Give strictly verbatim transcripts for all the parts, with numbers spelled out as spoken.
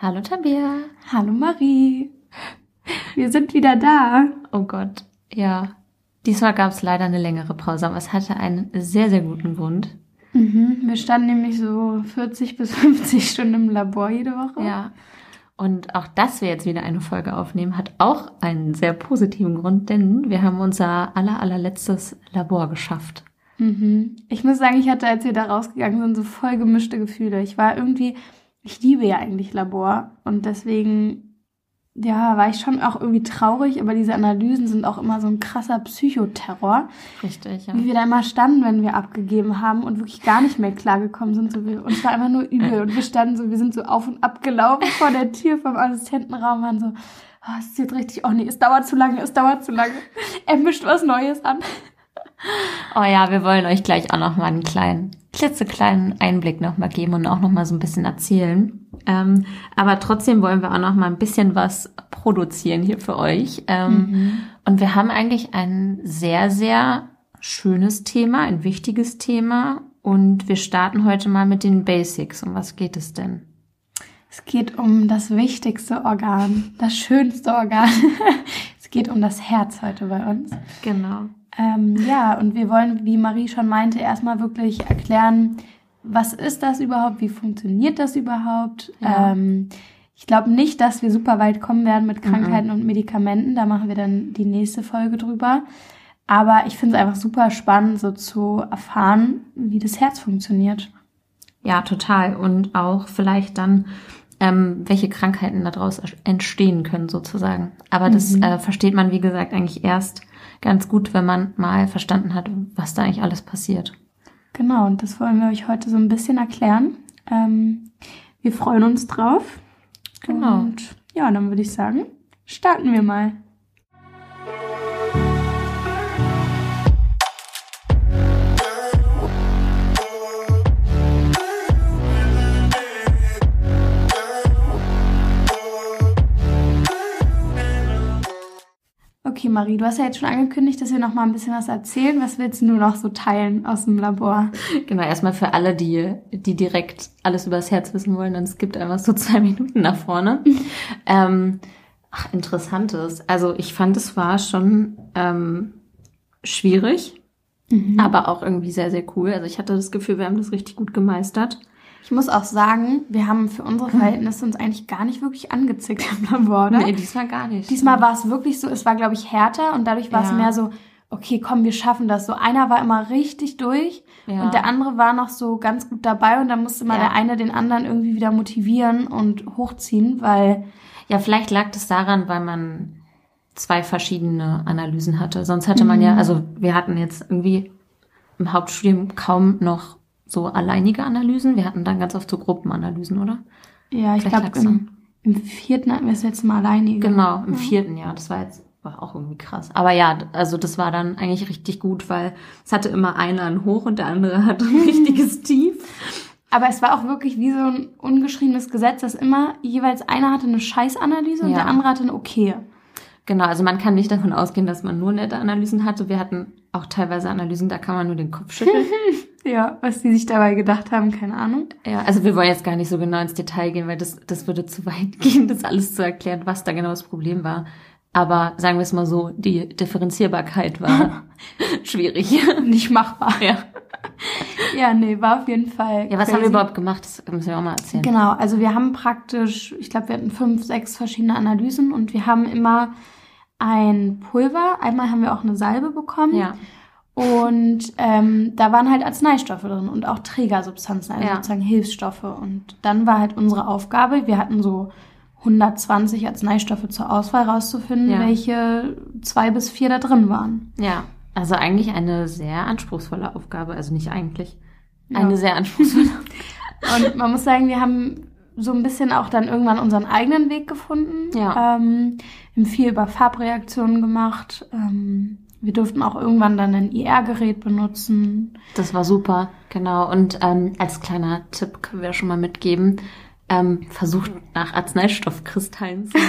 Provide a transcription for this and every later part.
Hallo Tabea. Hallo Marie. Wir sind wieder da. Oh Gott, ja. Diesmal gab es leider eine längere Pause, aber es hatte einen sehr, sehr guten Grund. Mhm. Wir standen nämlich so vierzig bis fünfzig Stunden im Labor jede Woche. Ja. Und auch, dass wir jetzt wieder eine Folge aufnehmen, hat auch einen sehr positiven Grund, denn wir haben unser aller, allerletztes Labor geschafft. Mhm. Ich muss sagen, ich hatte, als wir da rausgegangen sind, so voll gemischte Gefühle. Ich war irgendwie, ich liebe ja eigentlich Labor und deswegen, ja, war ich schon auch irgendwie traurig, aber diese Analysen sind auch immer so ein krasser Psychoterror. Richtig, ja. Wie wir da immer standen, wenn wir abgegeben haben und wirklich gar nicht mehr klargekommen sind. So, wir, uns war einfach nur übel und wir standen so, wir sind so auf und ab gelaufen vor der Tür vom Assistentenraum, waren so, oh, es ist jetzt richtig, oh nee, es dauert zu lange, es dauert zu lange. Er mischt was Neues an. Oh ja, wir wollen euch gleich auch noch mal einen kleinen, klitzekleinen Einblick noch mal geben und auch noch mal so ein bisschen erzählen. Ähm, aber trotzdem wollen wir auch noch mal ein bisschen was produzieren hier für euch. Ähm, mhm. Und wir haben eigentlich ein sehr, sehr schönes Thema, ein wichtiges Thema. Und wir starten heute mal mit den Basics. Um was geht es denn? Es geht um das wichtigste Organ, das schönste Organ. Es geht um das Herz heute bei uns. Genau. Ähm, ja, und wir wollen, wie Marie schon meinte, erstmal wirklich erklären, was ist das überhaupt, wie funktioniert das überhaupt. Ja. Ähm, ich glaube nicht, dass wir super weit kommen werden mit Krankheiten mhm. und Medikamenten, da machen wir dann die nächste Folge drüber. Aber ich finde es einfach super spannend, so zu erfahren, wie das Herz funktioniert. Ja, total. Und auch vielleicht dann, ähm, welche Krankheiten daraus entstehen können sozusagen. Aber das mhm. äh, versteht man, wie gesagt, eigentlich erst ganz gut, wenn man mal verstanden hat, was da eigentlich alles passiert. Genau, und das wollen wir euch heute so ein bisschen erklären. Ähm, wir freuen uns drauf. Genau. Und ja, dann würde ich sagen, starten wir mal. Okay, Marie, du hast ja jetzt schon angekündigt, dass wir noch mal ein bisschen was erzählen. Was willst du noch so teilen aus dem Labor? Genau, erstmal für alle, die die direkt alles über das Herz wissen wollen, dann skippt einfach so zwei Minuten nach vorne. ähm, ach, Interessantes. Also ich fand, es war schon ähm, schwierig, mhm. aber auch irgendwie sehr, sehr cool. Also ich hatte das Gefühl, wir haben das richtig gut gemeistert. Ich muss auch sagen, wir haben für unsere Verhältnisse uns eigentlich gar nicht wirklich angezickt im Labor, oder? Nee, diesmal gar nicht. Diesmal war es wirklich so, es war, glaube ich, härter und dadurch war ja. es mehr so, okay, komm, wir schaffen das. So einer war immer richtig durch ja. und der andere war noch so ganz gut dabei und dann musste mal ja. der eine den anderen irgendwie wieder motivieren und hochziehen, weil... Ja, vielleicht lag das daran, weil man zwei verschiedene Analysen hatte. Sonst hatte man mhm. ja, also wir hatten jetzt irgendwie im Hauptstudium kaum noch so alleinige Analysen. Wir hatten dann ganz oft so Gruppenanalysen, oder? Ja, ich glaube, im, im vierten hatten wir es jetzt mal alleinige. Genau, im vierten Jahr. Das war jetzt war auch irgendwie krass. Aber ja, also das war dann eigentlich richtig gut, weil es hatte immer einer ein Hoch und der andere hatte ein richtiges Tief. Aber es war auch wirklich wie so ein ungeschriebenes Gesetz, dass immer jeweils einer hatte eine Scheißanalyse und ja. der andere hatte eine okay. Genau, also man kann nicht davon ausgehen, dass man nur nette Analysen hatte. Wir hatten auch teilweise Analysen, da kann man nur den Kopf schütteln. Ja, was die sich dabei gedacht haben, keine Ahnung. Ja, also wir wollen jetzt gar nicht so genau ins Detail gehen, weil das das würde zu weit gehen, das alles zu erklären, was da genau das Problem war. Aber sagen wir es mal so, die Differenzierbarkeit war schwierig. Nicht machbar. Ja. Ja, nee, war auf jeden Fall Ja, was crazy. haben wir überhaupt gemacht? Das müssen wir auch mal erzählen. Genau, also wir haben praktisch, ich glaube, wir hatten fünf, sechs verschiedene Analysen und wir haben immer ein Pulver. Einmal haben wir auch eine Salbe bekommen. Ja. Und ähm, da waren halt Arzneistoffe drin und auch Trägersubstanzen, also ja. sozusagen Hilfsstoffe. Und dann war halt unsere Aufgabe, wir hatten so hundertzwanzig Arzneistoffe zur Auswahl rauszufinden, ja. welche zwei bis vier da drin waren. Ja, also eigentlich eine sehr anspruchsvolle Aufgabe. Also nicht eigentlich, eine ja. sehr anspruchsvolle Aufgabe. Und man muss sagen, wir haben so ein bisschen auch dann irgendwann unseren eigenen Weg gefunden. Ja. Ähm, wir haben viel über Farbreaktionen gemacht. Ähm, wir durften auch irgendwann dann ein I R-Gerät benutzen. Das war super, genau. Und ähm, als kleiner Tipp können wir schon mal mitgeben, ähm, versucht nach Arzneistoffkristallen zu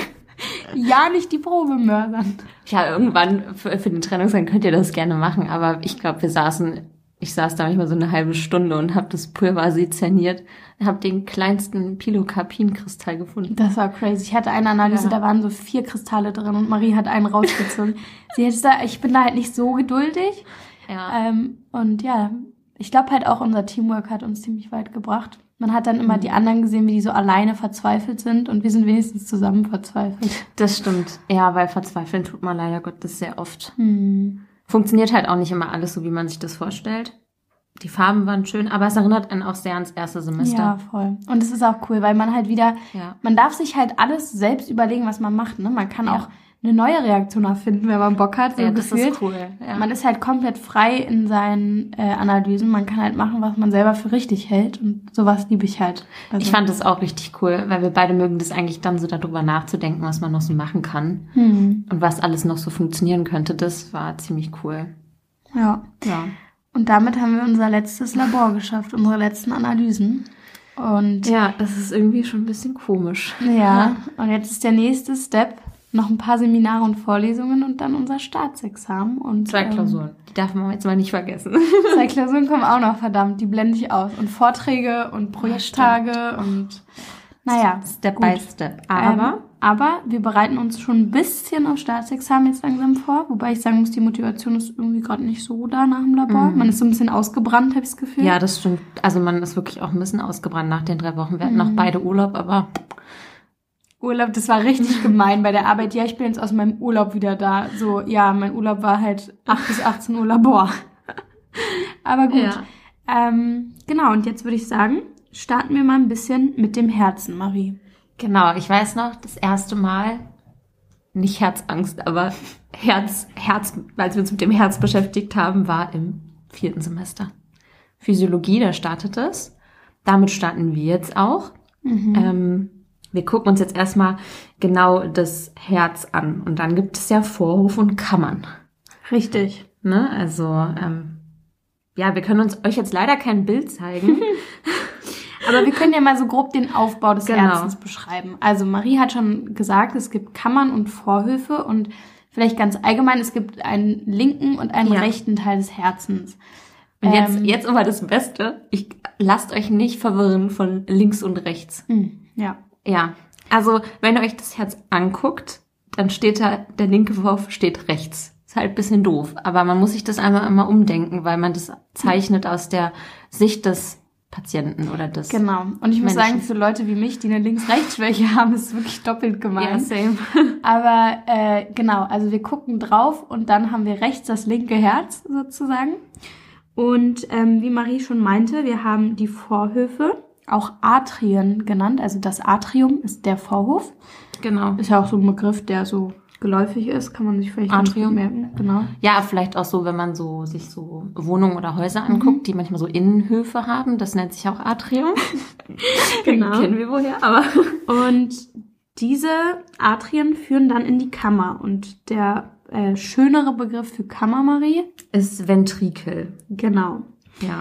Ja, nicht die Probe mördern. Ja, irgendwann für, für den Trennungsgang könnt ihr das gerne machen, aber ich glaube, wir saßen ich saß da manchmal so eine halbe Stunde und habe das Pulver sezerniert, habe den kleinsten Pilocarpin-Kristall gefunden. Das war crazy. Ich hatte eine Analyse, ja. Da waren so vier Kristalle drin und Marie hat einen rausgezogen. Sie hätte da, ich bin da halt nicht so geduldig. Ja. Ähm, und ja, ich glaube halt auch unser Teamwork hat uns ziemlich weit gebracht. Man hat dann immer mhm. die anderen gesehen, wie die so alleine verzweifelt sind und wir sind wenigstens zusammen verzweifelt. Das stimmt. Ja, weil verzweifeln tut man leider Gottes sehr oft. Mhm. Funktioniert halt auch nicht immer alles so, wie man sich das vorstellt. Die Farben waren schön, aber es erinnert einen auch sehr ans erste Semester. Ja, voll. Und es ist auch cool, weil man halt wieder, ja. man darf sich halt alles selbst überlegen, was man macht. Ne? Man kann ja. auch eine neue Reaktion erfinden, wenn man Bock hat. So ja, das gefühlt. Ist cool. Ja. Man ist halt komplett frei in seinen äh, Analysen. Man kann halt machen, was man selber für richtig hält. Und sowas liebe ich halt. Also, ich fand das auch richtig cool, weil wir beide mögen das eigentlich dann so darüber nachzudenken, was man noch so machen kann. Hm. Und was alles noch so funktionieren könnte. Das war ziemlich cool. Ja. Ja. Und damit haben wir unser letztes Labor geschafft, unsere letzten Analysen. Und ja, das ist irgendwie schon ein bisschen komisch. Ja, ja. Und jetzt ist der nächste Step noch ein paar Seminare und Vorlesungen und dann unser Staatsexamen. Und, zwei Klausuren. Ähm, die darf man jetzt mal nicht vergessen. Zwei Klausuren kommen auch noch, verdammt. Die blende ich aus. Und Vorträge und Projekttage ja, und naja. Step gut. by Step. Aber, ähm, aber wir bereiten uns schon ein bisschen auf Staatsexamen jetzt langsam vor. Wobei ich sagen muss, die Motivation ist irgendwie gerade nicht so da nach dem Labor. Mhm. Man ist so ein bisschen ausgebrannt, habe ich das Gefühl. Ja, das stimmt. Also man ist wirklich auch ein bisschen ausgebrannt nach den drei Wochen. Wir hatten mhm. noch beide Urlaub, aber... Urlaub, das war richtig gemein bei der Arbeit. Ja, ich bin jetzt aus meinem Urlaub wieder da. So, ja, mein Urlaub war halt acht bis achtzehn Uhr Labor. Aber gut. Ja. Ähm, genau, und jetzt würde ich sagen, starten wir mal ein bisschen mit dem Herzen, Marie. Genau, ich weiß noch, das erste Mal, nicht Herzangst, aber Herz, Herz, als wir uns mit dem Herz beschäftigt haben, war im vierten Semester. Physiologie, da startet es. Damit starten wir jetzt auch. Mhm. Ähm, Wir gucken uns jetzt erstmal genau das Herz an. Und dann gibt es ja Vorhof und Kammern. Richtig. Ne? Also, ähm, ja, wir können uns euch jetzt leider kein Bild zeigen. Aber wir können ja mal so grob den Aufbau des genau. Herzens beschreiben. Also Marie hat schon gesagt, es gibt Kammern und Vorhöfe. Und vielleicht ganz allgemein, es gibt einen linken und einen ja. rechten Teil des Herzens. Und jetzt, ähm, jetzt aber das Beste. Ich, lasst euch nicht verwirren von links und rechts. Ja. Ja, also wenn ihr euch das Herz anguckt, dann steht da, der linke Vorhof steht rechts. Ist halt ein bisschen doof, aber man muss sich das einmal immer umdenken, weil man das zeichnet aus der Sicht des Patienten oder des Genau, und ich muss Menschen. sagen, für Leute wie mich, die eine Links-Rechts-Schwäche haben, ist es wirklich doppelt gemein. Ja, same. Aber äh, genau, also wir gucken drauf und dann haben wir rechts das linke Herz sozusagen. Und ähm, wie Marie schon meinte, wir haben die Vorhöfe, auch Atrien genannt, also das Atrium ist der Vorhof. Genau. Ist ja auch so ein Begriff, der so geläufig ist, kann man sich vielleicht Atrium merken. Genau. Ja, vielleicht auch so, wenn man so sich so Wohnungen oder Häuser anguckt, mhm. die manchmal so Innenhöfe haben, das nennt sich auch Atrium. Genau. Kennen wir woher, aber. Und diese Atrien führen dann in die Kammer und der äh, schönere Begriff für Kammer, Marie, ist Ventrikel. Genau. Ja.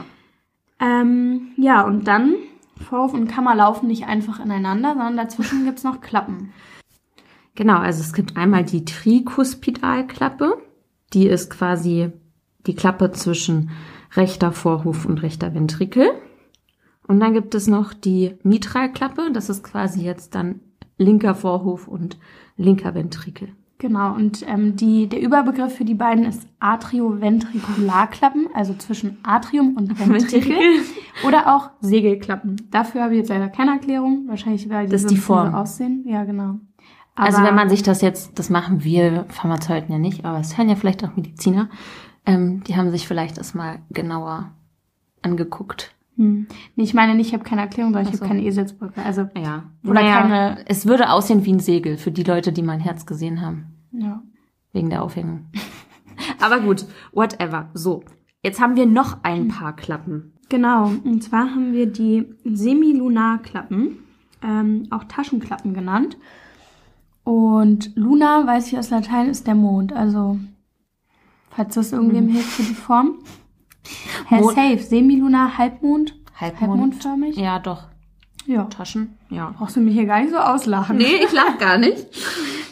Ähm, ja, und dann Vorhof und Kammer laufen nicht einfach ineinander, sondern dazwischen gibt's noch Klappen. Genau, also es gibt einmal die Trikuspidalklappe. Die ist quasi die Klappe zwischen rechter Vorhof und rechter Ventrikel. Und dann gibt es noch die Mitralklappe. Das ist quasi jetzt dann linker Vorhof und linker Ventrikel. Genau, und ähm, die, der Überbegriff für die beiden ist Atrioventrikularklappen, also zwischen Atrium und Ventrikel. Oder auch Segelklappen. Dafür habe ich jetzt leider keine Erklärung. Wahrscheinlich, weil die, das so, die Form. so aussehen. Ja, genau. Aber also wenn man sich das jetzt, das machen wir Pharmazeuten ja nicht, aber es hören ja vielleicht auch Mediziner, ähm, die haben sich vielleicht das mal genauer angeguckt. Hm. Nee, ich meine nicht, ich habe keine Erklärung, sondern ich so. habe keine Eselsbrücke. Also, ja. Oder naja, keine. Es würde aussehen wie ein Segel für die Leute, die mein Herz gesehen haben. Ja. Wegen der Aufhängung. Aber gut, whatever. So, jetzt haben wir noch ein paar Klappen. Genau, und zwar haben wir die Semilunarklappen, ähm, auch Taschenklappen genannt. Und Luna, weiß ich aus Latein, ist der Mond. Also, falls das irgendwem hm. hilft für die Form. Herr Mond. Safe, Semilunar, Halbmond, Halbmond. Halbmondförmig. Ja, doch. Ja. Taschen, ja. Brauchst du mich hier gar nicht so auslachen. Nee, ich lach gar nicht.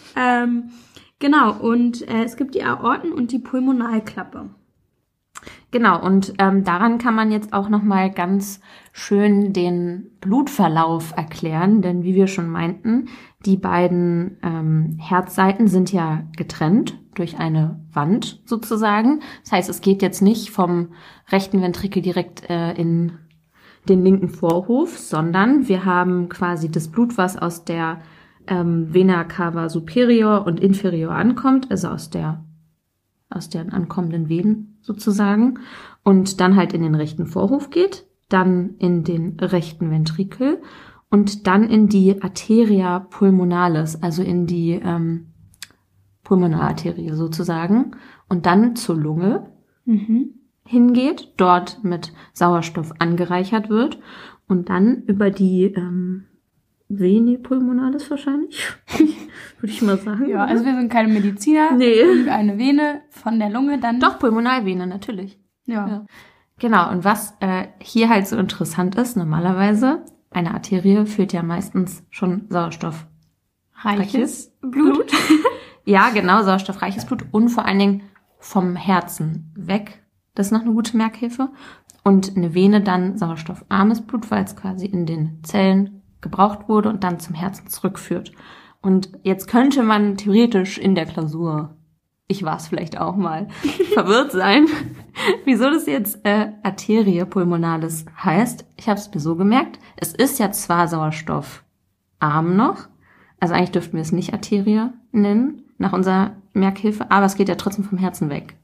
ähm, genau, und äh, es gibt die Aorten- und die Pulmonalklappe. Genau, und ähm, daran kann man jetzt auch nochmal ganz schön den Blutverlauf erklären, denn wie wir schon meinten, die beiden ähm, Herzseiten sind ja getrennt durch eine Wand sozusagen. Das heißt, es geht jetzt nicht vom rechten Ventrikel direkt äh, in den linken Vorhof, sondern wir haben quasi das Blut, was aus der ähm, Vena cava superior und inferior ankommt, also aus der aus den ankommenden Venen sozusagen, und dann halt in den rechten Vorhof geht, dann in den rechten Ventrikel und dann in die Arteria pulmonalis, also in die ähm, Pulmonararterie sozusagen, und dann zur Lunge Mhm. hingeht, dort mit Sauerstoff angereichert wird und dann über die ähm, Vene pulmonalis wahrscheinlich, würde ich mal sagen. Ja, also wir sind keine Mediziner. Nee. Und eine Vene von der Lunge dann. Doch, Pulmonalvene, natürlich. Ja. Ja. Genau, und was äh, hier halt so interessant ist, normalerweise, eine Arterie führt ja meistens schon sauerstoffreiches Reiches Blut. Ja, genau, sauerstoffreiches Blut und vor allen Dingen vom Herzen weg. Das ist noch eine gute Merkhilfe. Und eine Vene dann sauerstoffarmes Blut, weil es quasi in den Zellen gebraucht wurde und dann zum Herzen zurückführt. Und jetzt könnte man theoretisch in der Klausur, ich war es vielleicht auch mal, verwirrt sein, wieso das jetzt äh, Arterie pulmonalis heißt. Ich habe es mir so gemerkt, es ist ja zwar sauerstoffarm noch, also eigentlich dürften wir es nicht Arterie nennen, nach unserer Merkhilfe, aber es geht ja trotzdem vom Herzen weg.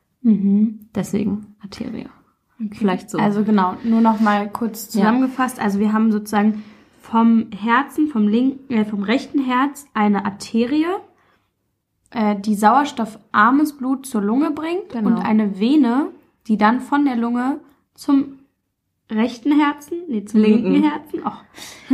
Mhm. Deswegen Arterie. Okay. Vielleicht so. Also genau, nur noch mal kurz zusammengefasst. Ja. Also wir haben sozusagen vom Herzen, vom linken, äh, vom rechten Herz eine Arterie, äh, die sauerstoffarmes Blut zur Lunge bringt, genau, und eine Vene, die dann von der Lunge zum rechten Herzen, nee, zum linken, linken Herzen, oh,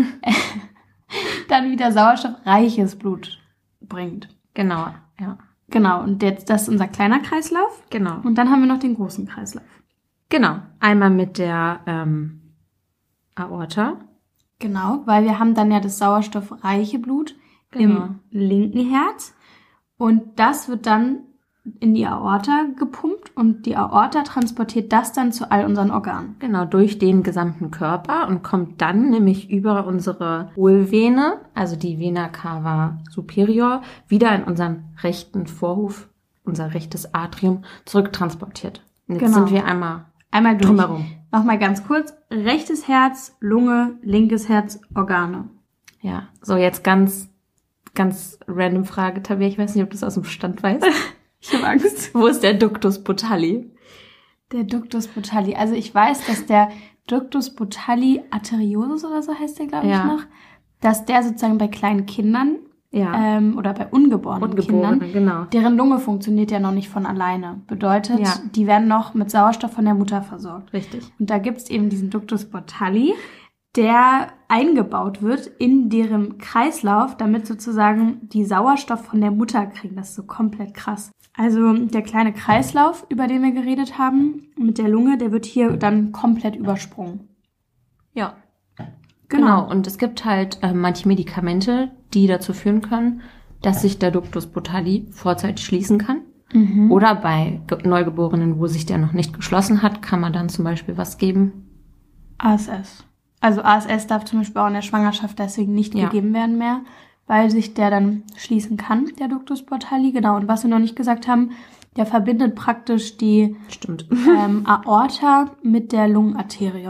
dann wieder sauerstoffreiches Blut bringt. Genau, ja. Genau, und jetzt, das ist unser kleiner Kreislauf. Genau. Und dann haben wir noch den großen Kreislauf. Genau, einmal mit der ähm, Aorta. Genau, weil wir haben dann ja das sauerstoffreiche Blut, genau, im linken Herz. Und das wird dann in die Aorta gepumpt und die Aorta transportiert das dann zu all unseren Organen. Genau, durch den gesamten Körper und kommt dann nämlich über unsere Hohlvene, also die Vena cava superior, wieder in unseren rechten Vorhof, unser rechtes Atrium, zurücktransportiert. Und jetzt genau, sind wir einmal, einmal durch. drumherum. Nochmal ganz kurz, rechtes Herz, Lunge, linkes Herz, Organe. Ja, so jetzt ganz, ganz random Frage, Tabea, ich weiß nicht, ob du das aus dem Stand weißt. Ich habe Angst. Wo ist der Ductus botalli? Der Ductus botalli. Also ich weiß, dass der Ductus botalli arteriosus oder so heißt der, glaube ja, ich noch, dass der sozusagen bei kleinen Kindern, ja, ähm, oder bei ungeborenen, ungeborenen Kindern, genau, deren Lunge funktioniert ja noch nicht von alleine. Bedeutet, ja, die werden noch mit Sauerstoff von der Mutter versorgt. Richtig. Und da gibt's eben diesen Ductus botalli, der eingebaut wird in deren Kreislauf, damit sozusagen die Sauerstoff von der Mutter kriegen. Das ist so komplett krass. Also der kleine Kreislauf, über den wir geredet haben, mit der Lunge, der wird hier dann komplett übersprungen. Ja, genau. genau. Und es gibt halt äh, manche Medikamente, die dazu führen können, dass sich der Ductus botalli vorzeitig schließen kann. Mhm. Oder bei Ge- Neugeborenen, wo sich der noch nicht geschlossen hat, kann man dann zum Beispiel was geben? A S S. Also A S S darf zum Beispiel auch in der Schwangerschaft deswegen nicht ja. gegeben werden mehr, weil sich der dann schließen kann, der Ductus botalli. Genau, und was wir noch nicht gesagt haben, der verbindet praktisch die Stimmt. Ähm, Aorta mit der Lungenarterie.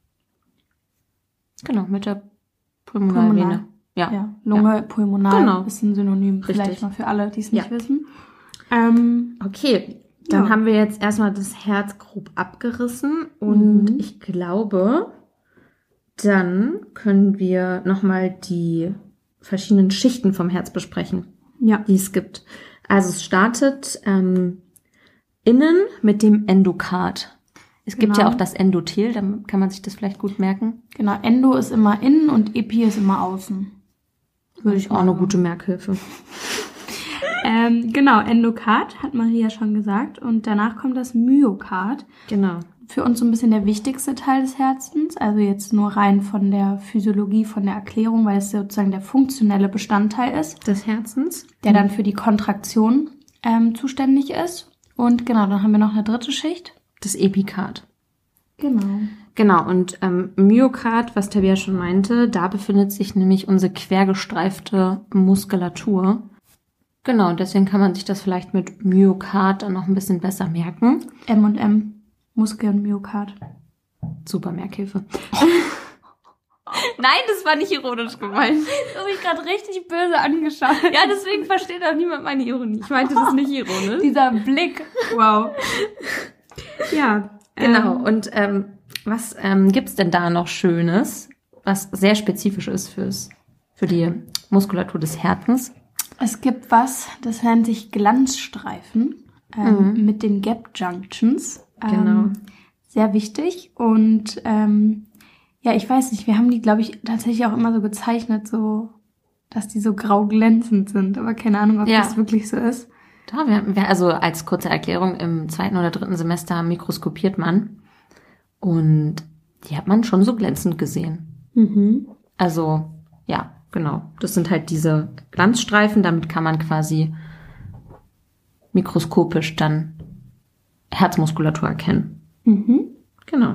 Genau, mit der Pulmonalvene. Pulmonar. Ja. ja, Lunge, ja. Pulmonar, genau, ist ein Synonym. Richtig. Vielleicht mal für alle, die es nicht ja. wissen. Ähm, okay, dann ja. haben wir jetzt erstmal das Herz grob abgerissen und mhm. ich glaube, dann können wir nochmal die verschiedenen Schichten vom Herz besprechen, ja, die es gibt. Also es startet ähm, innen mit dem Endokard. Es genau. gibt ja auch das Endothel, da kann man sich das vielleicht gut merken. Genau, Endo ist immer innen und Epi ist immer außen. Würde ich auch eine gute Merkhilfe. ähm, genau, Endokard hat Maria schon gesagt und danach kommt das Myokard. Genau. Für uns so ein bisschen der wichtigste Teil des Herzens, also jetzt nur rein von der Physiologie, von der Erklärung, weil es sozusagen der funktionelle Bestandteil ist des Herzens, der dann für die Kontraktion ähm, zuständig ist. Und genau, dann haben wir noch eine dritte Schicht. das Epikard. Genau. Genau, und ähm, Myokard, was Tabea schon meinte, da befindet sich nämlich unsere quergestreifte Muskulatur. Genau, und deswegen kann man sich das vielleicht mit Myokard dann noch ein bisschen besser merken. M und M, Muskel und Myokard. Super Merkhilfe. Nein, das war nicht ironisch gemeint. Du hast mich gerade richtig böse angeschaut. Ja, deswegen versteht auch niemand meine Ironie. Ich meinte das nicht ironisch. Dieser Blick, wow. Ja, genau. Ähm, Und ähm, was ähm, gibt's denn da noch Schönes, was sehr spezifisch ist fürs, für die Muskulatur des Herzens? Es gibt was, das nennt sich Glanzstreifen ähm, Mhm. mit den Gap Junctions. Ähm, Genau. Sehr wichtig. Und ähm, ja, ich weiß nicht, wir haben die, glaube ich, tatsächlich auch immer so gezeichnet, so, dass die so grau glänzend sind. Aber keine Ahnung, ob Ja. das wirklich so ist. Da, wir, wir, also als kurze Erklärung, im zweiten oder dritten Semester mikroskopiert man und die hat man schon so glänzend gesehen. Mhm. Also, ja, genau. Das sind halt diese Glanzstreifen, damit kann man quasi mikroskopisch dann Herzmuskulatur erkennen. Mhm. Genau.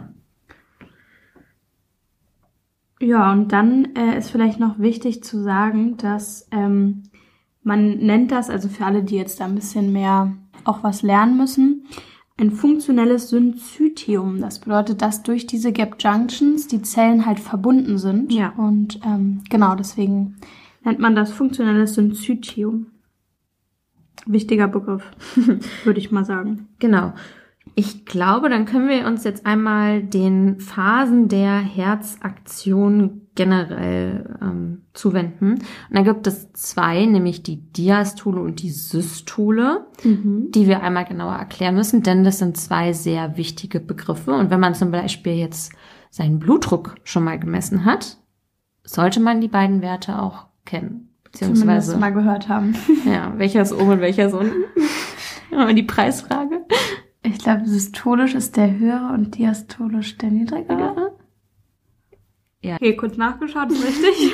Ja, und dann äh, ist vielleicht noch wichtig zu sagen, dass ähm, man nennt das, also für alle, die jetzt da ein bisschen mehr auch was lernen müssen, ein funktionelles Synzytium. Das bedeutet, dass durch diese Gap Junctions die Zellen halt verbunden sind. Ja. Und ähm, genau, deswegen nennt man das funktionelles Synzytium. Wichtiger Begriff, würde ich mal sagen. Genau. Ich glaube, dann können wir uns jetzt einmal den Phasen der Herzaktion generell ähm, zuwenden. Und da gibt es zwei, nämlich die Diastole und die Systole, Mhm. die wir einmal genauer erklären müssen, denn das sind zwei sehr wichtige Begriffe. Und wenn man zum Beispiel jetzt seinen Blutdruck schon mal gemessen hat, sollte man die beiden Werte auch kennen. Zumindest Beziehungsweise, mal gehört haben. ja, welcher ist oben und welcher ist unten? Aber die Preisfrage. Ich glaube, systolisch ist der höhere und diastolisch der niedrigere. Ja. Okay, kurz nachgeschaut, ist richtig.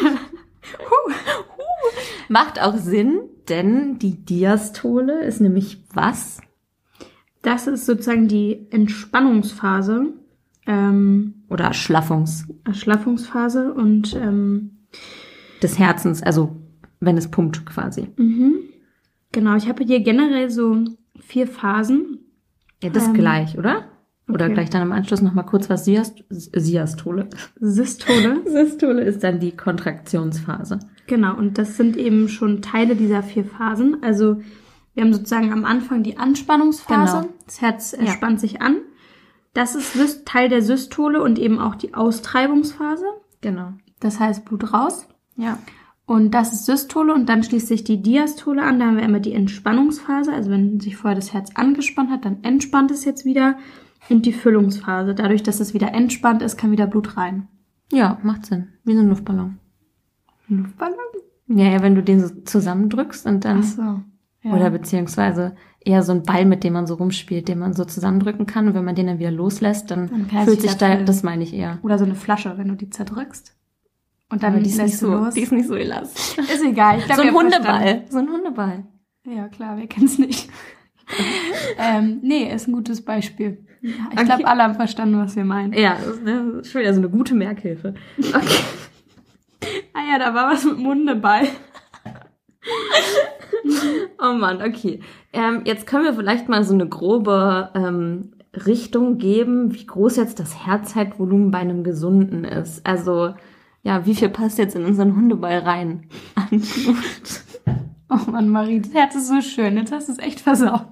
Macht auch Sinn, denn die Diastole ist nämlich was? Das ist sozusagen die Entspannungsphase, ähm, Oder Erschlaffungs Erschlaffungsphase und ähm, des Herzens, also wenn es pumpt quasi. mhm. Genau, ich habe hier generell so vier Phasen. Ja, das Ähm, gleich, oder? Oder okay. gleich dann im Anschluss nochmal kurz was Siast Siastole. Systole. Systole ist dann die Kontraktionsphase. Genau, und das sind eben schon Teile dieser vier Phasen. Also wir haben sozusagen am Anfang die Anspannungsphase. Genau. Das Herz entspannt sich an. Das ist Syst- Teil der Systole und eben auch die Austreibungsphase. Genau. Das heißt Blut raus. Ja. Und das ist Systole und dann schließt sich die Diastole an. Da haben wir immer die Entspannungsphase. Also wenn sich vorher das Herz angespannt hat, dann entspannt es jetzt wieder. Und die Füllungsphase. Dadurch, dass es wieder entspannt ist, kann wieder Blut rein. Ja, macht Sinn. Wie so ein Luftballon. Luftballon? Ja, ja, wenn du den so zusammendrückst und dann... Ach so. Ja. Oder beziehungsweise eher so ein Ball, mit dem man so rumspielt, den man so zusammendrücken kann. Und wenn man den dann wieder loslässt, dann, Dann kann er fühlt sich sich wieder da, füllen. das meine ich eher. Oder so eine Flasche, wenn du die zerdrückst. Und dann Aber die ist, lässt nicht du so, los. die ist nicht so elastisch. Ist egal. Ich glaub, So ein ihr habt Hundeball. verstanden. So ein Hundeball. Ja, klar, wer kennt's nicht. ähm, nee, ist ein gutes Beispiel. Ja, ich Okay. glaube, alle haben verstanden, was wir meinen. Ja, das ist, ne, das ist schon wieder so eine gute Merkhilfe. Okay. Ah ja, da war was mit dem Hundeball. Oh Mann, okay. Ähm, jetzt können wir vielleicht mal so eine grobe ähm, Richtung geben, wie groß jetzt das Herzzeitvolumen bei einem Gesunden ist. Also, ja, wie viel passt jetzt in unseren Hundeball rein? An Blut? Oh Mann, Marie, das Herz ist so schön. Jetzt hast du es echt versaut.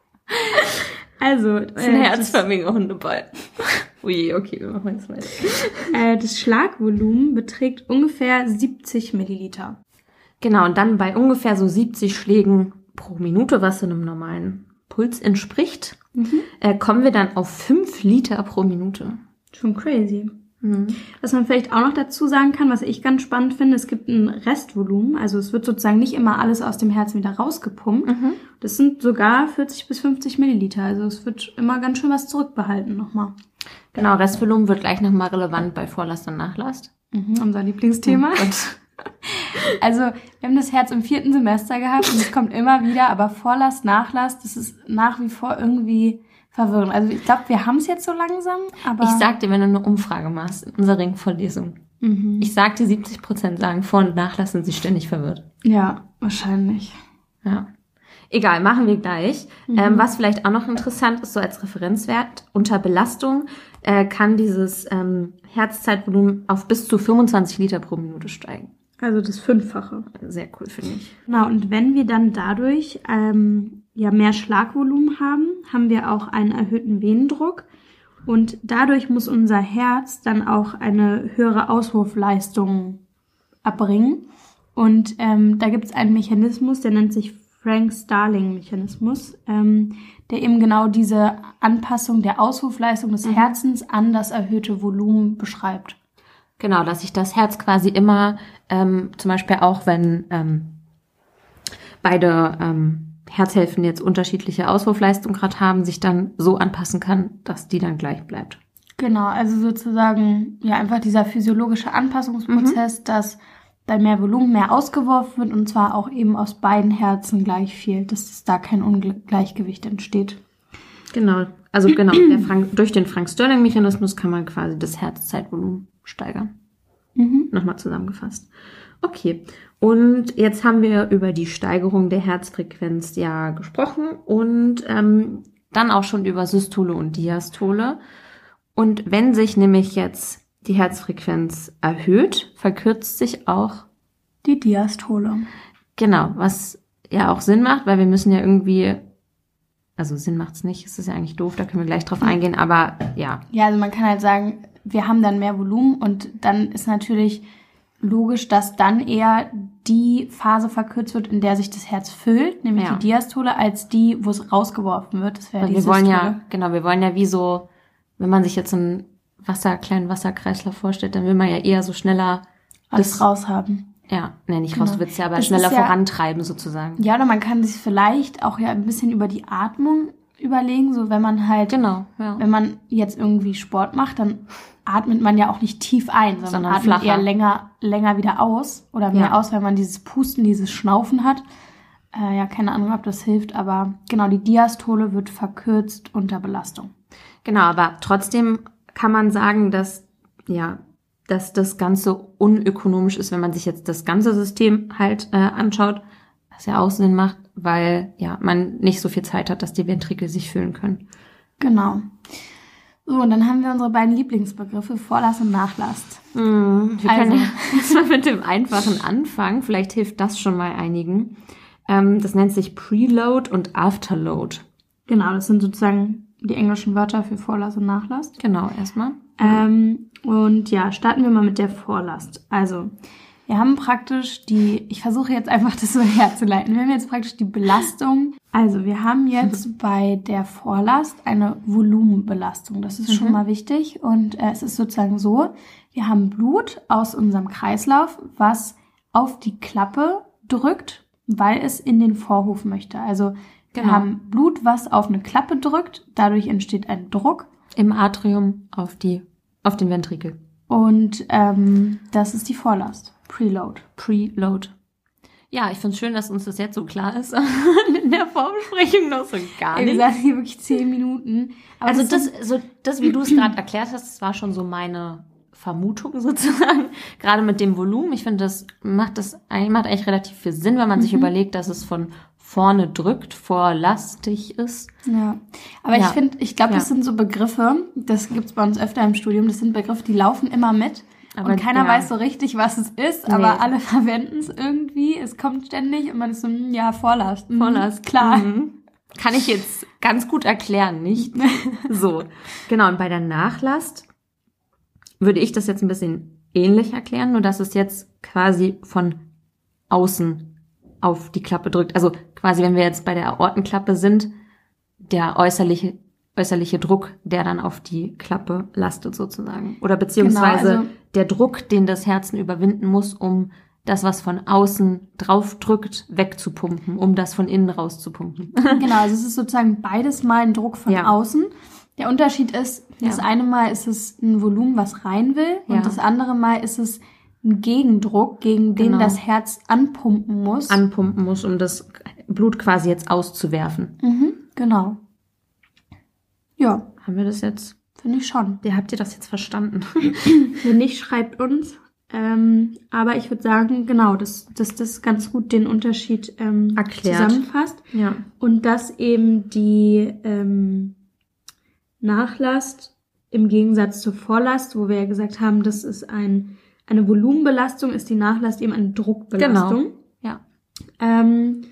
Also, Das ist ein äh, herzförmiger Hundeball. Ui, okay, wir machen jetzt weiter. Äh, das Schlagvolumen beträgt ungefähr siebzig Milliliter. Genau, und dann bei ungefähr so siebzig Schlägen pro Minute, was einem normalen Puls entspricht, Mhm. äh, kommen wir dann auf fünf Liter pro Minute. Schon crazy. Mhm. Was man vielleicht auch noch dazu sagen kann, was ich ganz spannend finde, es gibt ein Restvolumen. Also es wird sozusagen nicht immer alles aus dem Herzen wieder rausgepumpt. Mhm. Das sind sogar vierzig bis fünfzig Milliliter. Also es wird immer ganz schön was zurückbehalten nochmal. Genau, Restvolumen wird gleich nochmal relevant bei Vorlast und Nachlast. Mhm, unser Lieblingsthema. Oh Gott. Also wir haben das Herz im vierten Semester gehabt und es kommt immer wieder, aber Vorlast, Nachlast, das ist nach wie vor irgendwie verwirrend. Also ich glaube, wir haben es jetzt so langsam, aber... Ich sag dir, wenn du eine Umfrage machst in unserer Ringvorlesung, mhm. ich sag dir, siebzig Prozent sagen, Vor- und Nachlass sind sie ständig verwirrt. Ja, wahrscheinlich. Ja. Egal, machen wir gleich. Mhm. Ähm, was vielleicht auch noch interessant ist, so als Referenzwert, unter Belastung äh, kann dieses ähm, Herzzeitvolumen auf bis zu fünfundzwanzig Liter pro Minute steigen. Also das Fünffache. Sehr cool, finde ich. Genau, und wenn wir dann dadurch ähm, ja mehr Schlagvolumen haben, haben wir auch einen erhöhten Venendruck. Und dadurch muss unser Herz dann auch eine höhere Auswurfleistung erbringen. Und ähm, da gibt es einen Mechanismus, der nennt sich Frank-Starling-Mechanismus, ähm, der eben genau diese Anpassung der Auswurfleistung des Herzens an das erhöhte Volumen beschreibt. Genau, dass sich das Herz quasi immer, ähm, zum Beispiel auch wenn ähm, beide ähm, Herzhälften jetzt unterschiedliche Auswurfleistung gerade haben, sich dann so anpassen kann, dass die dann gleich bleibt. Genau, also sozusagen ja einfach dieser physiologische Anpassungsprozess, mhm. dass bei mehr Volumen mehr ausgeworfen wird und zwar auch eben aus beiden Herzen gleich viel, dass es da kein Ungleichgewicht entsteht. Genau, also genau, der Frank, durch den Frank-Starling-Mechanismus kann man quasi das Herzzeitvolumen steigern. Mhm. Nochmal zusammengefasst. Okay, und jetzt haben wir über die Steigerung der Herzfrequenz ja gesprochen und ähm, dann auch schon über Systole und Diastole. Und wenn sich nämlich jetzt die Herzfrequenz erhöht, verkürzt sich auch die Diastole. Genau, was ja auch Sinn macht, weil wir müssen ja irgendwie, also Sinn macht's nicht, es ist ja eigentlich doof, da können wir gleich drauf eingehen, aber ja. Ja, also man kann halt sagen, wir haben dann mehr Volumen und dann ist natürlich logisch, dass dann eher die Phase verkürzt wird, in der sich das Herz füllt, nämlich ja. die Diastole, als die, wo es rausgeworfen wird. Das wäre die wir Systole. wollen ja, genau, wir wollen ja wie so, wenn man sich jetzt einen Wasser, kleinen Wasserkreislauf vorstellt, dann will man ja eher so schneller alles das raus haben. Ja, ne, nicht raus, du willst ja aber das schneller ja, vorantreiben sozusagen. Ja, oder man kann sich vielleicht auch ja ein bisschen über die Atmung überlegen, so wenn man halt, genau, ja. wenn man jetzt irgendwie Sport macht, dann atmet man ja auch nicht tief ein, sondern, sondern atmet flacher. eher länger, länger wieder aus oder mehr ja. aus, wenn man dieses Pusten, dieses Schnaufen hat. Äh, ja, keine Ahnung, ob das hilft, aber genau, die Diastole wird verkürzt unter Belastung. Genau, aber trotzdem kann man sagen, dass, ja, dass das Ganze unökonomisch ist, wenn man sich jetzt das ganze System halt äh, anschaut, was ja auch Sinn macht, weil ja man nicht so viel Zeit hat, dass die Ventrikel sich füllen können. Genau. So, und dann haben wir unsere beiden Lieblingsbegriffe, Vorlass und Nachlass. Mm, wir also. können ja erstmal mit dem Einfachen anfangen, vielleicht hilft das schon mal einigen. Ähm, das nennt sich Preload und Afterload. Genau, das sind sozusagen die englischen Wörter für Vorlass und Nachlass. Genau, erstmal. Ähm, und ja, starten wir mal mit der Vorlast. Also, wir haben praktisch die, ich versuche jetzt einfach das so herzuleiten, wir haben jetzt praktisch die Belastung. Also, wir haben jetzt bei der Vorlast eine Volumenbelastung. Das ist mhm. schon mal wichtig. Und äh, es ist sozusagen so, wir haben Blut aus unserem Kreislauf, was auf die Klappe drückt, weil es in den Vorhof möchte. Also, wir genau. haben Blut, was auf eine Klappe drückt. Dadurch entsteht ein Druck. Im Atrium auf die, auf den Ventrikel. Und ähm, das ist die Vorlast. Preload. Preload. Ja, ich finde es schön, dass uns das jetzt so klar ist. In der Vorbesprechung noch so gar nicht. Wir sagen hier wirklich zehn Minuten. Aber also das, das, so, das, wie du es gerade erklärt hast, das war schon so meine Vermutung sozusagen. Gerade mit dem Volumen. Ich finde, das macht das macht eigentlich relativ viel Sinn, wenn man mhm. sich überlegt, dass es von vorne drückt, vorlastig ist. Ja, aber ja. ich finde, ich glaube, das ja. sind so Begriffe, das gibt's bei uns öfter im Studium, das sind Begriffe, die laufen immer mit aber und keiner ja. weiß so richtig, was es ist, nee. aber alle verwenden es irgendwie, es kommt ständig und man ist so, ja, Vorlast. Vorlast, klar. Mhm. Kann ich jetzt ganz gut erklären, nicht? So, genau, und bei der Nachlast würde ich das jetzt ein bisschen ähnlich erklären, nur dass es jetzt quasi von außen auf die Klappe drückt. Also quasi, wenn wir jetzt bei der Aortenklappe sind, der äußerliche äußerliche Druck, der dann auf die Klappe lastet sozusagen. Oder beziehungsweise genau, also der Druck, den das Herzen überwinden muss, um das, was von außen drauf drückt, wegzupumpen, um das von innen rauszupumpen. Genau, also es ist sozusagen beides mal ein Druck von ja. außen. Der Unterschied ist, das ja. eine Mal ist es ein Volumen, was rein will, und ja. das andere Mal ist es ein Gegendruck, gegen den genau. das Herz anpumpen muss. Anpumpen muss, um das Blut quasi jetzt auszuwerfen. Mhm, genau. Ja. Haben wir das jetzt? Finde ich schon. Ja, habt ihr das jetzt verstanden? Wenn nicht, schreibt uns. Ähm, aber ich würde sagen, genau, dass, dass das ganz gut den Unterschied ähm, Erklärt. Zusammenfasst. Ja. Und dass eben die ähm, Nachlast im Gegensatz zur Vorlast, wo wir ja gesagt haben, das ist ein, eine Volumenbelastung, ist die Nachlast eben eine Druckbelastung. Genau. Ja. Ähm,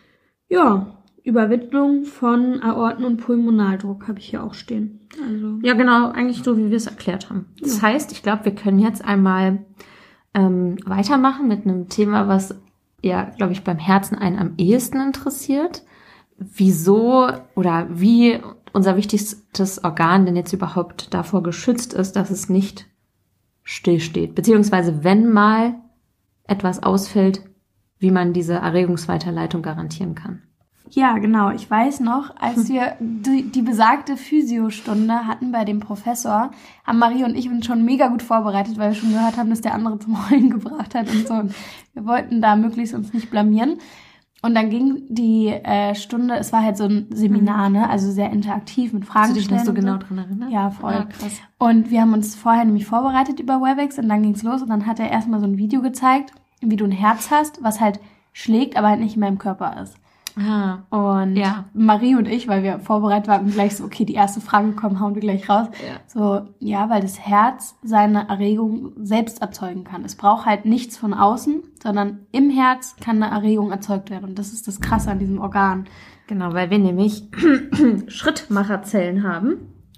ja, Überwindung von Aorten- und Pulmonaldruck habe ich hier auch stehen. Also Ja, genau, eigentlich so, wie wir es erklärt haben. Das Ja. heißt, ich glaube, wir können jetzt einmal ähm, weitermachen mit einem Thema, was ja, glaube ich, beim Herzen einen am ehesten interessiert. Wieso oder wie unser wichtigstes Organ denn jetzt überhaupt davor geschützt ist, dass es nicht stillsteht. Beziehungsweise, wenn mal etwas ausfällt, wie man diese Erregungsweiterleitung garantieren kann. Ja, genau. Ich weiß noch, als wir die, die besagte Physiostunde hatten bei dem Professor, haben Marie und ich uns schon mega gut vorbereitet, weil wir schon gehört haben, dass der andere zum Heulen gebracht hat und so. Und wir wollten da möglichst uns nicht blamieren. Und dann ging die äh, Stunde, es war halt so ein Seminar, ne? Also sehr interaktiv mit Fragen Kannst du dich noch stellen. so genau und dran erinnern? Ja, voll. Ah, krass. Und wir haben uns vorher nämlich vorbereitet über Webex und dann ging's los und dann hat er erstmal so ein Video gezeigt, wie du ein Herz hast, was halt schlägt, aber halt nicht mehr im Körper ist. Ah, Und ja. Marie und ich, weil wir vorbereitet waren, gleich so, okay, die erste Frage kommt, hauen wir gleich raus. Ja. So, ja, weil das Herz seine Erregung selbst erzeugen kann. Es braucht halt nichts von außen, sondern im Herz kann eine Erregung erzeugt werden. Und das ist das Krasse an diesem Organ. Genau, weil wir nämlich Schrittmacherzellen haben.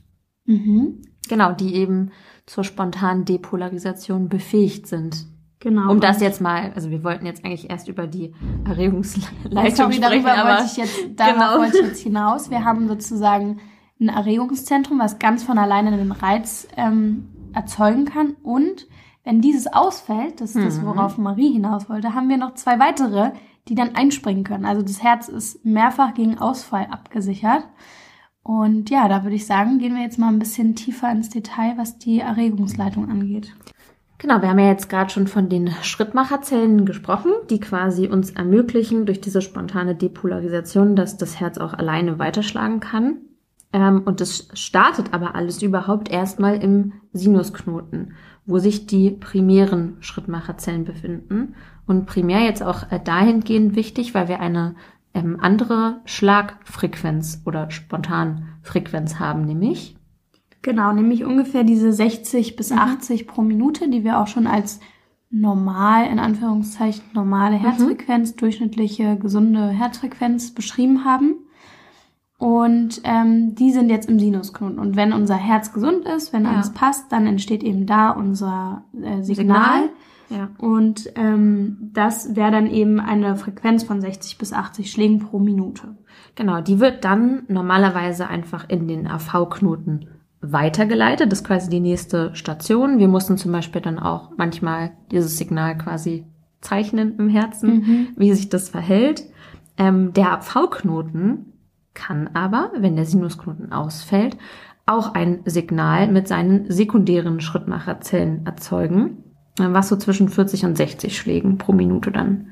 Mhm. Genau, die eben zur spontanen Depolarisation befähigt sind. Genau. Um das jetzt mal, also wir wollten jetzt eigentlich erst über die Erregungsleitung Sorry, sprechen, darüber aber wollte ich jetzt, darauf genau. wollte ich jetzt hinaus. Wir haben sozusagen ein Erregungszentrum, was ganz von alleine den Reiz ähm, erzeugen kann. Und wenn dieses ausfällt, das ist das, worauf Marie hinaus wollte, haben wir noch zwei weitere, die dann einspringen können. Also das Herz ist mehrfach gegen Ausfall abgesichert. Und ja, da würde ich sagen, gehen wir jetzt mal ein bisschen tiefer ins Detail, was die Erregungsleitung angeht. Genau, wir haben ja jetzt gerade schon von den Schrittmacherzellen gesprochen, die quasi uns ermöglichen, durch diese spontane Depolarisation, dass das Herz auch alleine weiterschlagen kann. Ähm, und das startet aber alles überhaupt erstmal im Sinusknoten, wo sich die primären Schrittmacherzellen befinden. Und primär jetzt auch äh, dahingehend wichtig, weil wir eine ähm, andere Schlagfrequenz oder Spontanfrequenz haben, nämlich Genau, nämlich ungefähr diese sechzig bis achtzig pro Minute, die wir auch schon als normal, in Anführungszeichen, normale Herzfrequenz, mhm. durchschnittliche, gesunde Herzfrequenz beschrieben haben. Und ähm, die sind jetzt im Sinusknoten. Und wenn unser Herz gesund ist, wenn ja. alles passt, dann entsteht eben da unser äh, Signal. Signal. Ja. Und ähm, das wäre dann eben eine Frequenz von sechzig bis achtzig Schlägen pro Minute. Genau, die wird dann normalerweise einfach in den A V-Knoten weitergeleitet. Das ist quasi die nächste Station. Wir mussten zum Beispiel dann auch manchmal dieses Signal quasi zeichnen im Herzen, mhm. wie sich das verhält. Ähm, der A V-Knoten kann aber, wenn der Sinusknoten ausfällt, auch ein Signal mit seinen sekundären Schrittmacherzellen erzeugen, was so zwischen vierzig und sechzig Schlägen pro Minute dann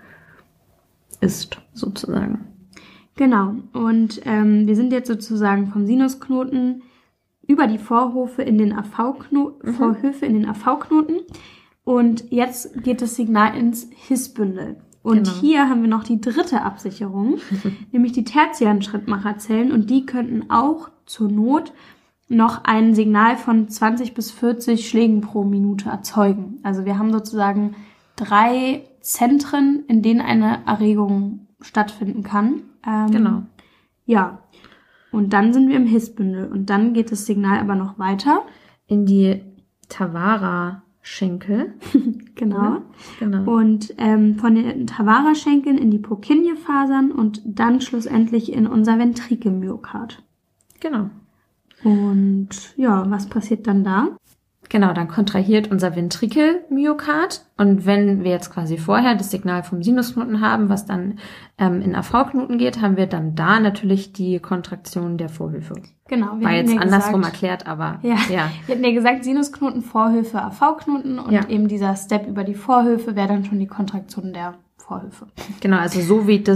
ist, sozusagen. Genau. Und ähm, wir sind jetzt sozusagen vom Sinusknoten über die Vorhöfe in den A V-Knoten, mhm. Vorhöfe in den A V-Knoten. Und jetzt geht das Signal ins Hissbündel. Und genau. hier haben wir noch die dritte Absicherung, nämlich die tertiären Schrittmacherzellen. Und die könnten auch zur Not noch ein Signal von zwanzig bis vierzig Schlägen pro Minute erzeugen. Also wir haben sozusagen drei Zentren, in denen eine Erregung stattfinden kann. Ähm, genau. Ja. Und dann sind wir im Hissbündel. Und dann geht das Signal aber noch weiter. In die Tavara-Schenkel. Genau. Ja, genau. Und ähm, von den Tavara-Schenkeln in die Purkinje-Fasern und dann schlussendlich in unser Ventrikelmyokard. Genau. Und ja, was passiert dann da? Genau, dann kontrahiert unser Ventrikelmyokard. Und wenn wir jetzt quasi vorher das Signal vom Sinusknoten haben, was dann ähm, in A V-Knoten geht, haben wir dann da natürlich die Kontraktion der Vorhöfe. Genau. Wir War jetzt ja andersrum gesagt, erklärt, aber ja. ja. Wir hatten ja gesagt, Sinusknoten, Vorhöfe, A V-Knoten und ja. eben dieser Step über die Vorhöfe wäre dann schon die Kontraktion der Vorhöfe. Genau, also so wie das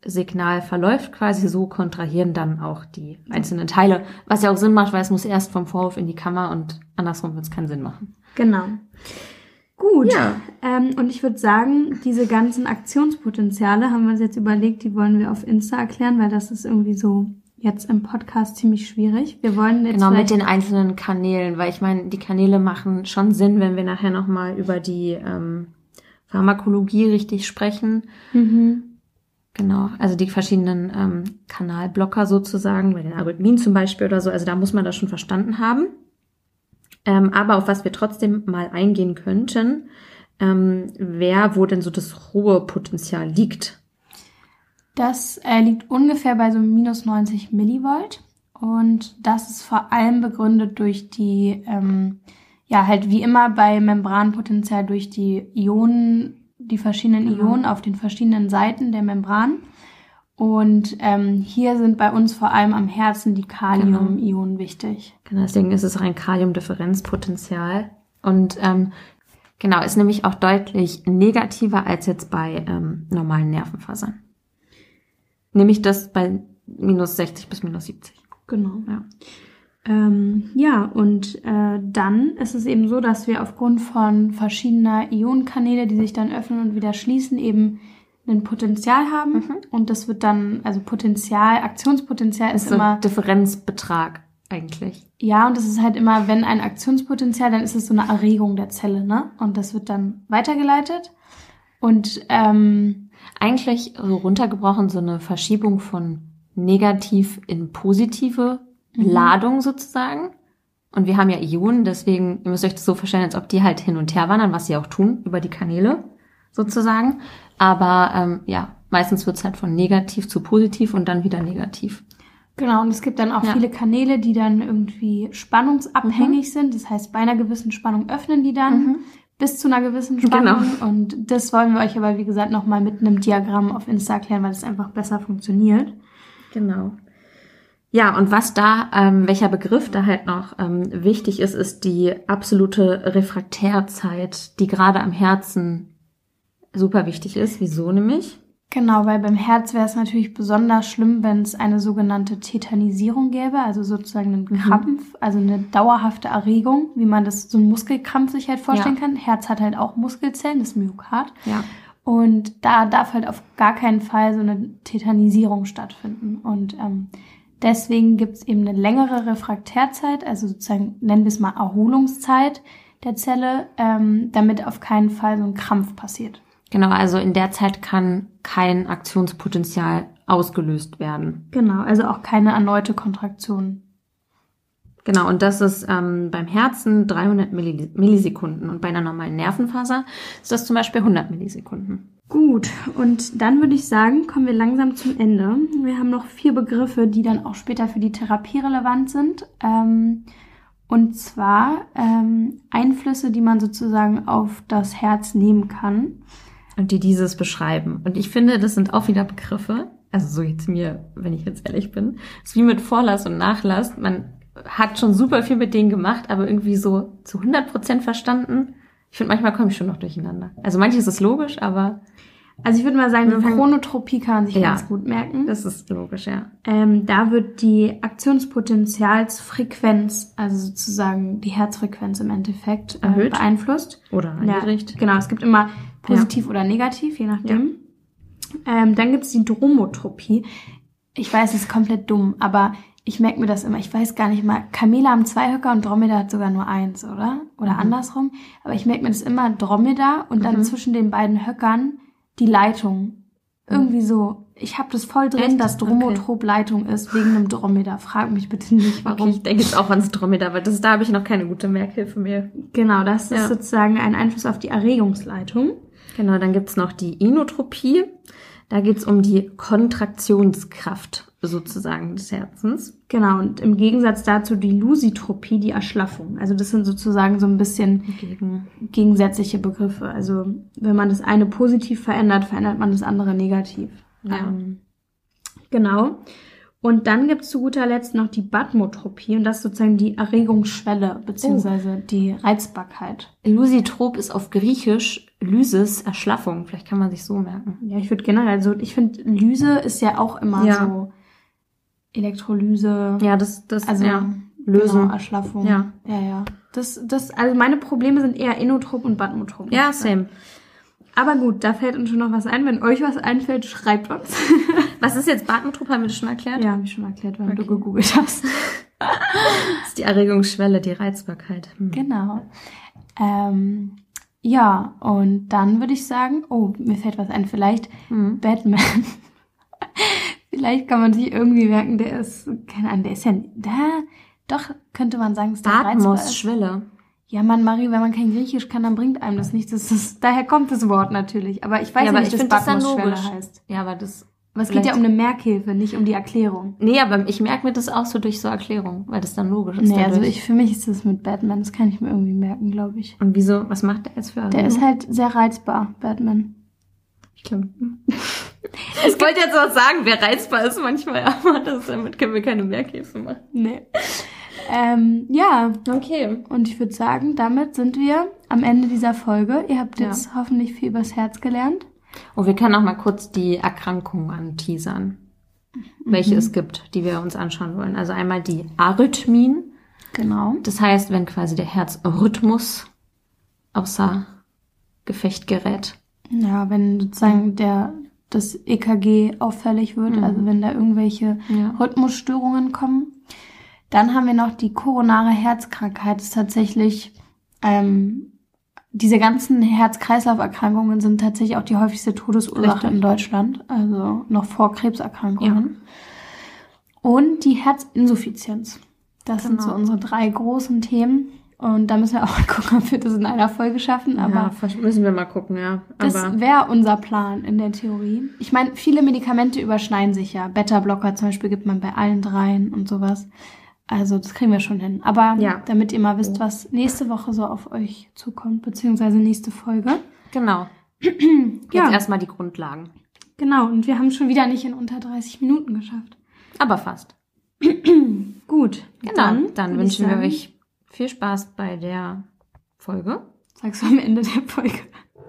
Signal verläuft quasi, so kontrahieren dann auch die einzelnen Teile, was ja auch Sinn macht, weil es muss erst vom Vorhof in die Kammer und andersrum wird es keinen Sinn machen. Genau. Gut, Ja. ähm, und ich würde sagen, diese ganzen Aktionspotenziale haben wir uns jetzt überlegt, die wollen wir auf Insta erklären, weil das ist irgendwie so jetzt im Podcast ziemlich schwierig. Wir wollen jetzt Genau, mit vielleicht- den einzelnen Kanälen, weil ich meine, die Kanäle machen schon Sinn, wenn wir nachher nochmal über die ähm, Pharmakologie richtig sprechen. Mhm. Genau, also die verschiedenen ähm, Kanalblocker sozusagen, bei den Arrhythmien zum Beispiel oder so, also da muss man das schon verstanden haben. Ähm, aber auf was wir trotzdem mal eingehen könnten, ähm, wer, wo denn so das Ruhepotenzial liegt. Das äh, liegt ungefähr bei so minus neunzig Millivolt und das ist vor allem begründet durch die, ähm, ja halt wie immer bei Membranpotenzial durch die Ionen, die verschiedenen Genau. Ionen auf den verschiedenen Seiten der Membran. Und ähm, hier sind bei uns vor allem am Herzen die Kalium-Ionen wichtig. Genau, deswegen ist es rein Kaliumdifferenzpotenzial. Und ähm, genau, ist nämlich auch deutlich negativer als jetzt bei ähm, normalen Nervenfasern. Nämlich das bei minus sechzig bis minus siebzig. Genau. Ja. Ähm, ja, und äh, dann ist es eben so, dass wir aufgrund von verschiedener Ionenkanäle, die sich dann öffnen und wieder schließen, eben ein Potenzial haben. Mhm. Und das wird dann, also Potenzial, Aktionspotenzial Das ist ist ein immer, Differenzbetrag eigentlich. ja, und das ist halt immer, wenn ein Aktionspotenzial, dann ist es so eine Erregung der Zelle, ne? Und das wird dann weitergeleitet. Und ähm, Eigentlich so runtergebrochen so eine Verschiebung von negativ in positive Mhm. Ladung sozusagen. Und wir haben ja Ionen, deswegen, ihr müsst euch das so vorstellen, als ob die halt hin und her wandern, was sie auch tun, über die Kanäle sozusagen. Aber ähm, ja, meistens wird es halt von negativ zu positiv und dann wieder negativ. genau, und es gibt dann auch Ja. viele Kanäle, die dann irgendwie spannungsabhängig sind. Das heißt, bei einer gewissen Spannung öffnen die dann. Mhm. Bis zu einer gewissen Spannung. Genau. Und das wollen wir euch aber, wie gesagt, nochmal mit einem Diagramm auf Insta erklären, weil es einfach besser funktioniert. Genau. Ja, und was da, ähm, welcher Begriff da halt noch ähm, wichtig ist, ist die absolute Refraktärzeit, die gerade am Herzen super wichtig ist. Wieso nämlich? Genau, weil beim Herz wäre es natürlich besonders schlimm, wenn es eine sogenannte Tetanisierung gäbe, also sozusagen einen Mhm. Krampf, also eine dauerhafte Erregung, wie man das, so ein Muskelkrampf sich halt vorstellen Ja. kann. Herz hat halt auch Muskelzellen, das Myokard. Ja. Und da darf halt auf gar keinen Fall so eine Tetanisierung stattfinden. Und ähm, deswegen gibt es eben eine längere Refraktärzeit, also sozusagen nennen wir es mal Erholungszeit der Zelle, ähm, damit auf keinen Fall so ein Krampf passiert. Genau, also in der Zeit kann kein Aktionspotenzial ausgelöst werden. Genau, also auch keine erneute Kontraktion. Genau, und das ist ähm, beim Herzen dreihundert Milli- Millisekunden und bei einer normalen Nervenfaser ist das zum Beispiel hundert Millisekunden. Gut, und dann würde ich sagen, kommen wir langsam zum Ende. Wir haben noch vier Begriffe, die dann auch später für die Therapie relevant sind. Ähm, und zwar ähm, Einflüsse, die man sozusagen auf das Herz nehmen kann. Und die dieses beschreiben. Und ich finde, das sind auch wieder Begriffe, also so jetzt mir, wenn ich jetzt ehrlich bin, ist wie mit Vorlass und Nachlass. Man hat schon super viel mit denen gemacht, aber irgendwie so zu hundert Prozent verstanden. Ich finde, manchmal komme ich schon noch durcheinander. Also manches ist logisch, aber Also ich würde mal sagen, Wir die fangen- Chronotropie kann man sich Ja. ganz gut merken. das ist logisch, ja. Ähm, da wird die Aktionspotenzialsfrequenz, also sozusagen die Herzfrequenz im Endeffekt, äh, Erhöht. beeinflusst. Oder Ja, eingerichtet. genau, es gibt immer positiv oder negativ, je nachdem. Ähm, dann gibt es die Dromotropie. Ich weiß, es ist komplett dumm, aber ich merke mir das immer. Ich weiß gar nicht mal, Kamele haben zwei Höcker und Dromedar hat sogar nur eins, oder? Oder Mhm. andersrum. Aber ich merke mir das immer Dromedar und dann Mhm. zwischen den beiden Höckern die Leitung. Irgendwie so. Ich habe das voll drin, Echt? dass Dromotrop Leitung ist, wegen einem Dromedar. Frag mich bitte nicht, warum. Okay, ich denke jetzt auch ans Dromedar, aber das, da habe ich noch keine gute Merkhilfe mehr. Genau, das ist Ja. sozusagen ein Einfluss auf die Erregungsleitung. Genau, dann gibt's noch die Inotropie. Da geht's um die Kontraktionskraft sozusagen des Herzens. Genau, und im Gegensatz dazu die Lusitropie, die Erschlaffung. Also das sind sozusagen so ein bisschen Gegen gegensätzliche Begriffe. Also wenn man das eine positiv verändert, verändert man das andere negativ. Ja. Ähm, genau. Und dann gibt es zu guter Letzt noch die Bathmotropie und das ist sozusagen die Erregungsschwelle beziehungsweise oh. die Reizbarkeit. Lusitrop ist auf Griechisch Lysis, Erschlaffung. Vielleicht kann man sich so merken. Ja, ich würde generell so, ich finde Lyse ist ja auch immer ja. so Elektrolyse. Ja, das, das, also ja. Lösen. Genau, Erschlaffung. Ja. Ja, ja. Das, das, also meine Probleme sind eher Inotrop und Bathmotrop. Ja, same. Aber gut, da fällt uns schon noch was ein. Wenn euch was einfällt, schreibt uns. Was ist jetzt Bathmotrop? Haben wir das schon erklärt? Ja, habe ich schon erklärt, weil okay. du gegoogelt hast. Das ist die Erregungsschwelle, die Reizbarkeit. Hm. Genau. Ähm, ja, und dann würde ich sagen, oh, mir fällt was ein. Vielleicht hm. Batman. Vielleicht kann man sich irgendwie merken, der ist, keine Ahnung, der ist ja, da, doch, könnte man sagen, ist der reizbar ist. Schwelle. Ja, Mann, Marie, wenn man kein Griechisch kann, dann bringt einem das nichts. Das ist, daher kommt das Wort natürlich. Aber ich weiß ja, ja nicht, dass Bathmos-Schwelle heißt. Ja, aber das... Aber es geht ja um eine Merkhilfe, nicht um die Erklärung. Nee, aber ich merke mir das auch so durch so Erklärung, weil das dann logisch ist. Nee, dadurch. Also ich, für mich ist das mit Batman, das kann ich mir irgendwie merken, glaube ich. Und wieso, was macht der jetzt für Der ist halt sehr reizbar, Batman. Ich glaube... Ich wollte jetzt was sagen, wer reizbar ist manchmal, aber das, damit können wir keine Merkhilfe machen. Nee. Ähm, ja. Okay. Und ich würde sagen, damit sind wir am Ende dieser Folge. Ihr habt jetzt ja. hoffentlich viel übers Herz gelernt. Oh, wir können auch mal kurz die Erkrankungen anteasern, mhm. welche es gibt, die wir uns anschauen wollen. Also einmal die Arrhythmien. Genau. Das heißt, wenn quasi der Herzrhythmus außer Gefecht gerät. Ja, wenn sozusagen der das E K G auffällig wird, mhm. also wenn da irgendwelche ja. Rhythmusstörungen kommen. Dann haben wir noch die koronare Herzkrankheit. Das ist tatsächlich, ähm, diese ganzen Herz-Kreislauf-Erkrankungen sind tatsächlich auch die häufigste Todesursache Richtig. in Deutschland, also noch vor Krebserkrankungen. Ja. Und die Herzinsuffizienz. Das genau. sind so unsere drei großen Themen. Und da müssen wir auch mal gucken, ob wir das in einer Folge schaffen. Aber ja, müssen wir mal gucken, ja. Aber das wäre unser Plan in der Theorie. Ich meine, viele Medikamente überschneiden sich ja. Beta-Blocker zum Beispiel gibt man bei allen dreien und sowas. Also das kriegen wir schon hin. Aber ja. damit ihr mal wisst, was nächste Woche so auf euch zukommt, beziehungsweise nächste Folge. Genau. Jetzt ja. erstmal die Grundlagen. Genau, und wir haben schon wieder nicht in unter dreißig Minuten geschafft. Aber fast. Gut. Genau, dann, dann wünschen wir euch viel Spaß bei der Folge. Sagst du am Ende der Folge.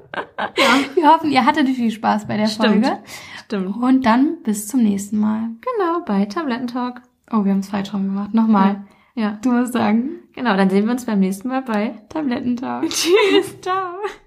Ja. Wir hoffen, ihr hattet viel Spaß bei der Stimmt. Folge. Stimmt. Und dann bis zum nächsten Mal. Genau, bei Tablettentalk. Oh, wir haben es falsch rum gemacht. Nochmal. Ja. Du musst sagen. Genau, dann sehen wir uns beim nächsten Mal bei Tablettentalk. Tschüss, ciao.